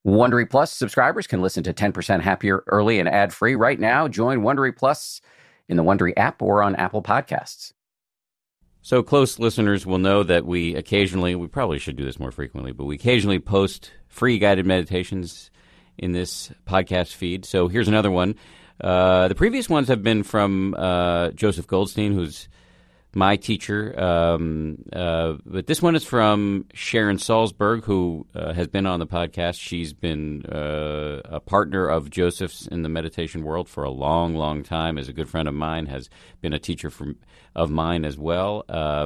Wondery Plus subscribers can listen to 10% Happier early and ad-free right now. Join Wondery Plus in the Wondery app or on Apple Podcasts. So close listeners will know that we probably should do this more frequently, but we occasionally post free guided meditations in this podcast feed. So here's another one. The previous ones have been from Joseph Goldstein, who's my teacher. But this one is from Sharon Salzberg, who has been on the podcast. She's been a partner of Joseph's in the meditation world for a long, long time. Is a good friend of mine, has been a teacher of mine as well.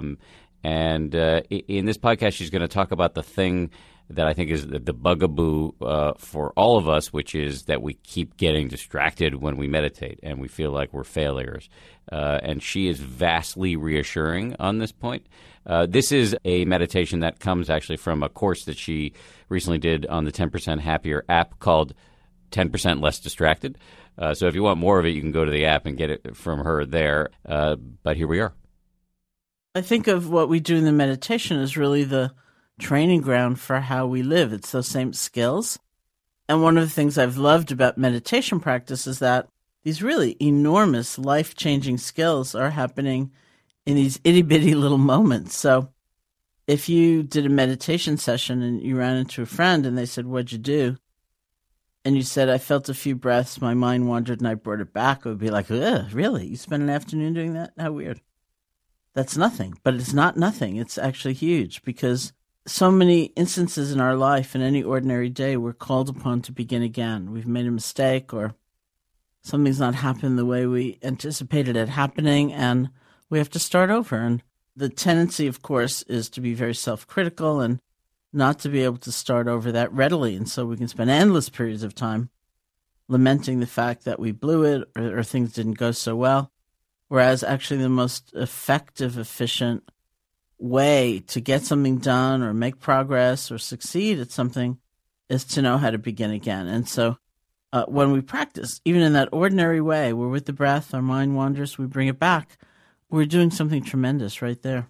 And in this podcast, she's going to talk about the thing that I think is the bugaboo for all of us, which is that we keep getting distracted when we meditate and we feel like we're failures. And she is vastly reassuring on this point. This is a meditation that comes actually from a course that she recently did on the 10% Happier app called 10% Less Distracted. So if you want more of it, you can go to the app and get it from her there. But here we are. I think of what we do in the meditation as really the training ground for how we live. It's those same skills. And one of the things I've loved about meditation practice is that these really enormous life-changing skills are happening in these itty-bitty little moments. So if you did a meditation session and you ran into a friend and they said, "What'd you do?" And you said, "I felt a few breaths, my mind wandered, and I brought it back," it would be like, "Ugh, really? You spent an afternoon doing that? How weird." That's nothing. But it's not nothing. It's actually huge, because so many instances in our life, in any ordinary day, we're called upon to begin again. We've made a mistake, or something's not happened the way we anticipated it happening, and we have to start over. And the tendency, of course, is to be very self-critical and not to be able to start over that readily. And so we can spend endless periods of time lamenting the fact that we blew it, or things didn't go so well. Whereas actually the most effective, efficient way to get something done or make progress or succeed at something is to know how to begin again. And so when we practice, even in that ordinary way, we're with the breath, our mind wanders, we bring it back, we're doing something tremendous right there.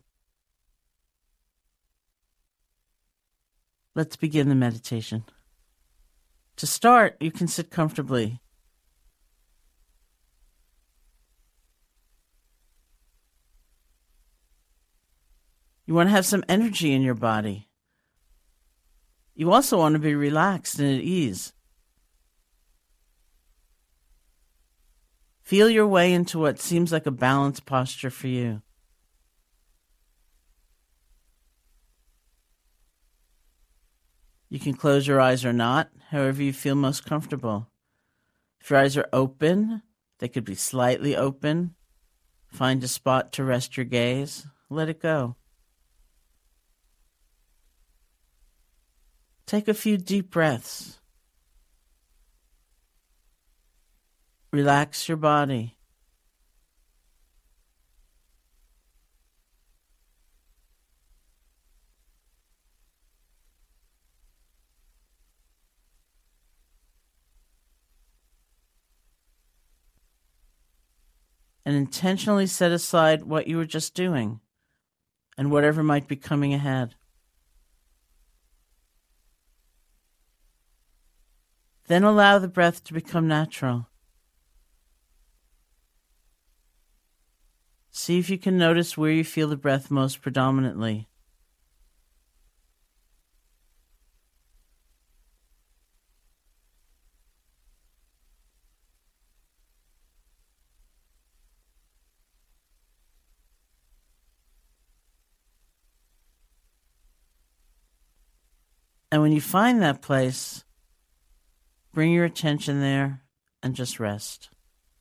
Let's begin the meditation. To start, you can sit comfortably. You want to have some energy in your body. You also want to be relaxed and at ease. Feel your way into what seems like a balanced posture for you. You can close your eyes or not, however you feel most comfortable. If your eyes are open, they could be slightly open. Find a spot to rest your gaze. Let it go. Take a few deep breaths. Relax your body. And intentionally set aside what you were just doing and whatever might be coming ahead. Then allow the breath to become natural. See if you can notice where you feel the breath most predominantly. And when you find that place, bring your attention there and just rest.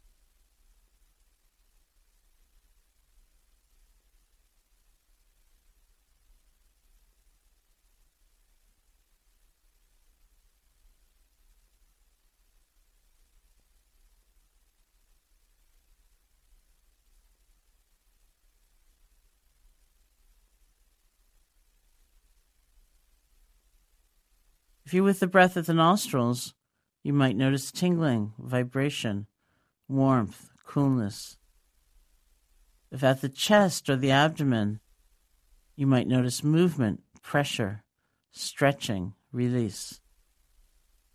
If you're with the breath at the nostrils, you might notice tingling, vibration, warmth, coolness. If at the chest or the abdomen, you might notice movement, pressure, stretching, release.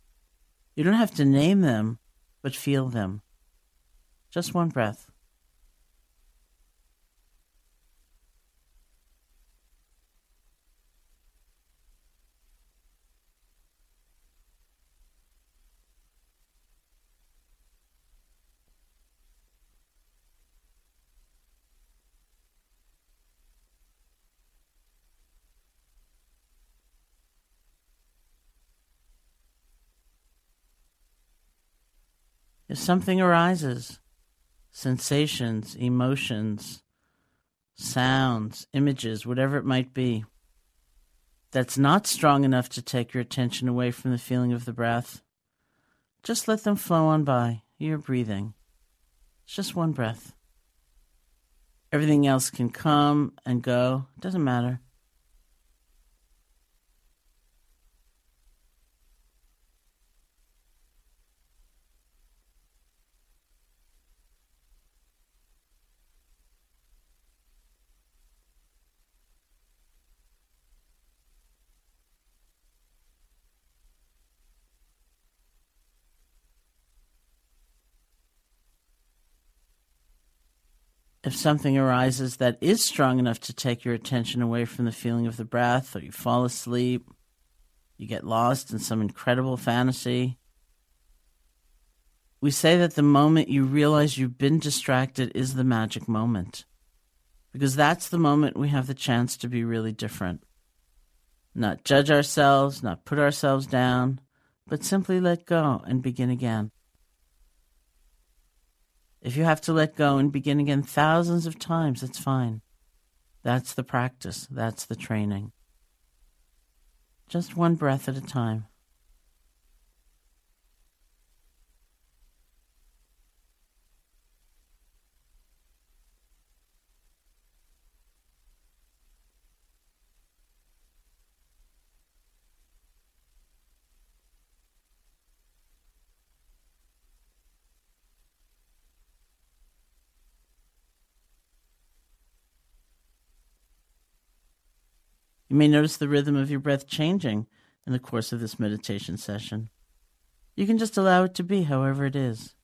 You don't have to name them, but feel them. Just one breath. If something arises, sensations, emotions, sounds, images, whatever it might be, that's not strong enough to take your attention away from the feeling of the breath, just let them flow on by. You're breathing. It's just one breath. Everything else can come and go. It doesn't matter. If something arises that is strong enough to take your attention away from the feeling of the breath, or you fall asleep, you get lost in some incredible fantasy, we say that the moment you realize you've been distracted is the magic moment, because that's the moment we have the chance to be really different. Not judge ourselves, not put ourselves down, but simply let go and begin again. If you have to let go and begin again thousands of times, that's fine. That's the practice. That's the training. Just one breath at a time. You may notice the rhythm of your breath changing in the course of this meditation session. You can just allow it to be however it is.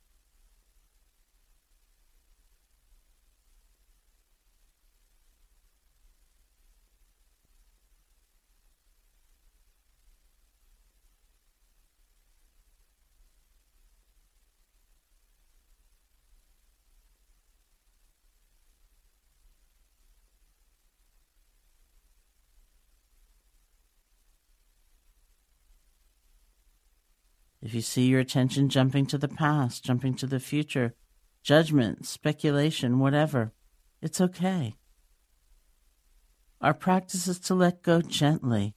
If you see your attention jumping to the past, jumping to the future, judgment, speculation, whatever, it's okay. Our practice is to let go gently.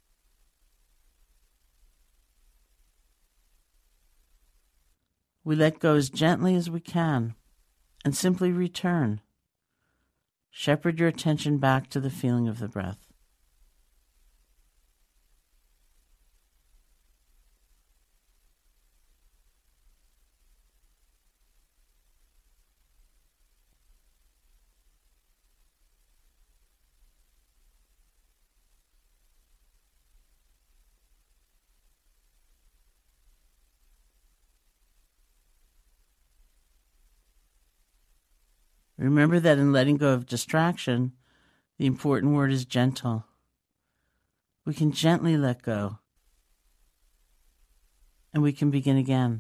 We let go as gently as we can and simply return. Shepherd your attention back to the feeling of the breath. Remember that in letting go of distraction, the important word is gentle. We can gently let go, and we can begin again.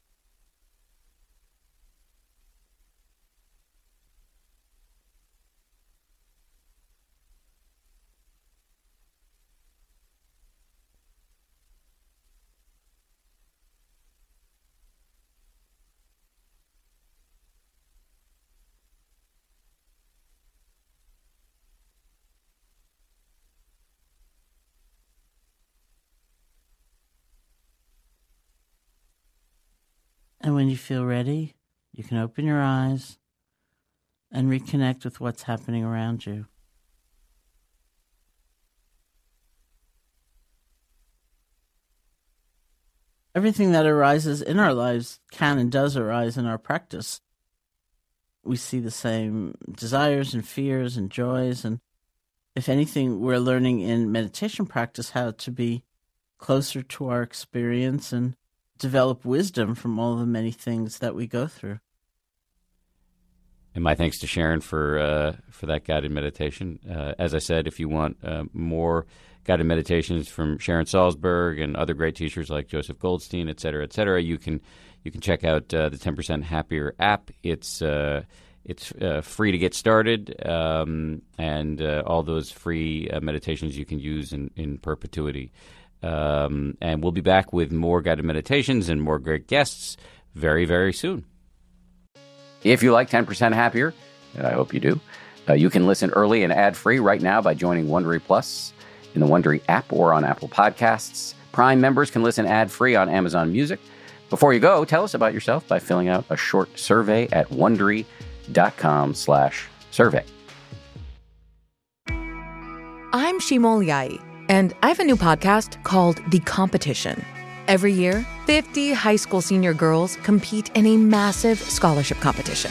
And when you feel ready, you can open your eyes and reconnect with what's happening around you. Everything that arises in our lives can and does arise in our practice. We see the same desires and fears and joys, and if anything, we're learning in meditation practice how to be closer to our experience and develop wisdom from all the many things that we go through. And my thanks to Sharon for that guided meditation. As I said, if you want more guided meditations from Sharon Salzberg and other great teachers like Joseph Goldstein, et cetera, you can check out the 10% Happier app. It's free to get started, and all those free meditations you can use in perpetuity. And we'll be back with more guided meditations and more great guests very, very soon. If you like 10% Happier, and I hope you do, you can listen early and ad-free right now by joining Wondery Plus in the Wondery app or on Apple Podcasts. Prime members can listen ad-free on Amazon Music. Before you go, tell us about yourself by filling out a short survey at Wondery.com/survey. I'm Shimol Yai, and I have a new podcast called The Competition. Every year, 50 high school senior girls compete in a massive scholarship competition.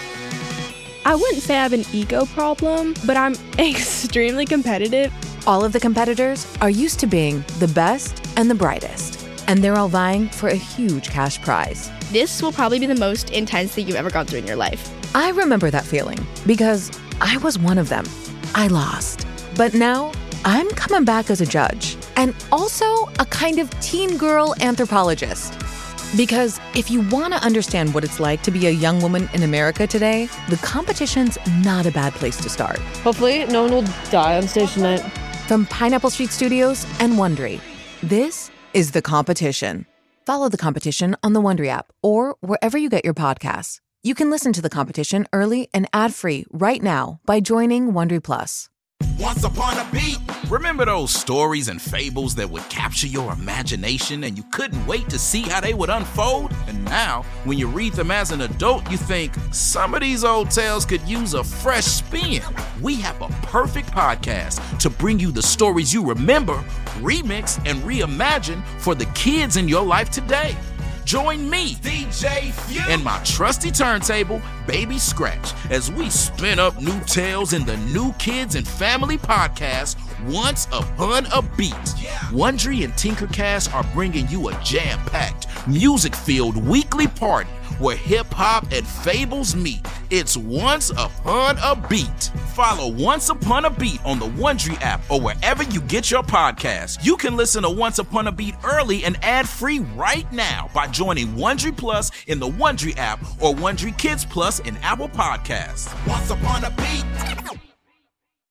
I wouldn't say I have an ego problem, but I'm extremely competitive. All of the competitors are used to being the best and the brightest, and they're all vying for a huge cash prize. This will probably be the most intense thing you've ever gone through in your life. I remember that feeling because I was one of them. I lost. But now I'm coming back as a judge and also a kind of teen girl anthropologist. Because if you want to understand what it's like to be a young woman in America today, the competition's not a bad place to start. Hopefully, no one will die on stage tonight. From Pineapple Street Studios and Wondery, this is The Competition. Follow The Competition on the Wondery app or wherever you get your podcasts. You can listen to The Competition early and ad-free right now by joining Wondery Plus. Once upon a beat. Remember those stories and fables that would capture your imagination and you couldn't wait to see how they would unfold? And now, when you read them as an adult, you think, some of these old tales could use a fresh spin. We have a perfect podcast to bring you the stories you remember, remix, and reimagine for the kids in your life today. Join me, DJ Few, and my trusty turntable, Baby Scratch, as we spin up new tales in the New Kids and Family podcast, Once Upon a Beat. Wondery and Tinkercast are bringing you a jam-packed, music-filled weekly party where hip-hop and fables meet. It's Once Upon a Beat. Follow Once Upon a Beat on the Wondery app or wherever you get your podcasts. You can listen to Once Upon a Beat early and ad-free right now by joining Wondery Plus in the Wondery app or Wondery Kids Plus in Apple Podcasts. Once Upon a Beat.